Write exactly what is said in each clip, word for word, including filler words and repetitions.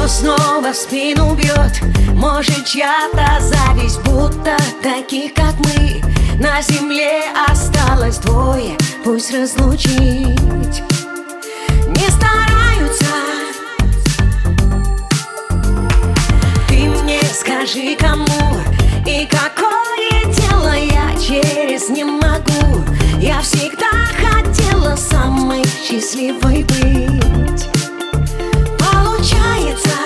Кто снова в спину бьет? Может, чья-то зависть, будто таких, как мы, на земле осталось двое, пусть разлучить. Не стараются. Ты мне скажи, кому и какое дело, я через не могу. Я всегда хотела самой счастливой быть. Получается,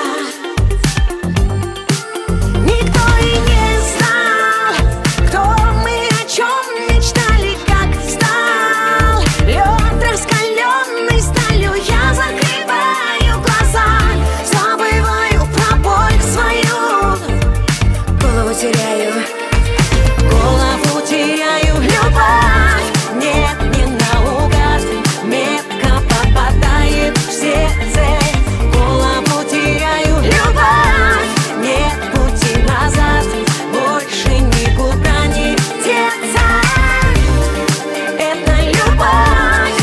никто и не знал, кто мы, о чем мечтали, как стал лед раскаленной сталью. Я закрываю глаза, забываю про боль свою, голову теряю, голову теряю, любовь. Нет, не наугад, метко попадает в сердце. Голову теряю, любовь. Нет пути назад, больше никуда не деться. Это любовь,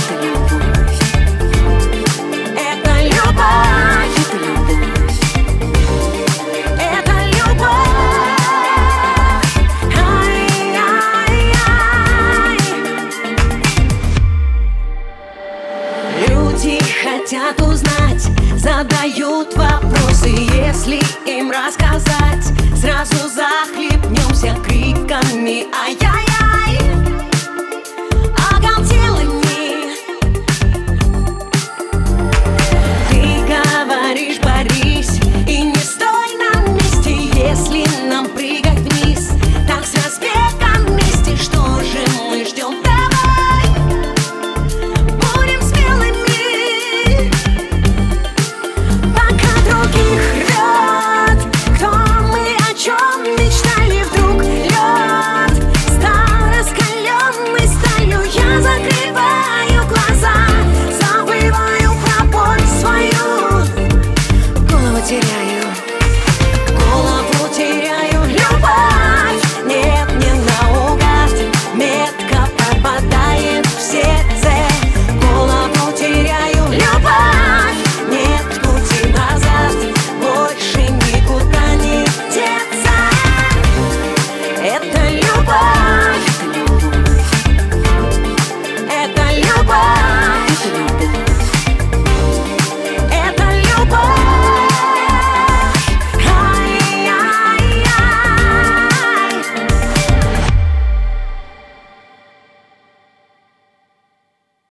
это любовь, это любовь. Ай-яй-яй. Люди хотят узнать, задают